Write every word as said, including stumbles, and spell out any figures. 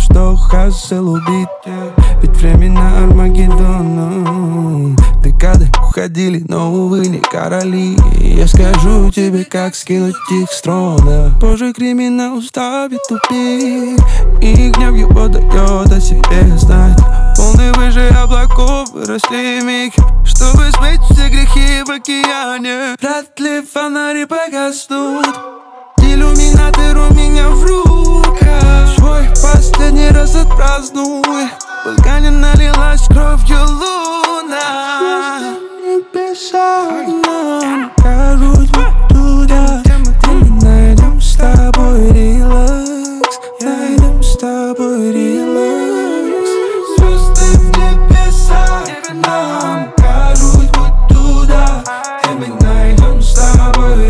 что Хассел убит, ведь времена Армагеддона. Декады уходили, но, увы, не короли. Я скажу тебе, как скинуть их с трона. Позже криминал ставит тупик, и гнев его дает о себе знать. Волны выше облаков выросли миг, чтобы смыть все грехи в океане. Вряд ли фонари погаснут, иллюминаторы у меня в руках. Свой последний раз отпразднуй, вулкане налилась кровью луна. Небеса нам кажут туда, где мы найдем с тобой релакс, найдем с тобой релакс. Звезды в небесах нам кажут туда, где мы найдем с тобой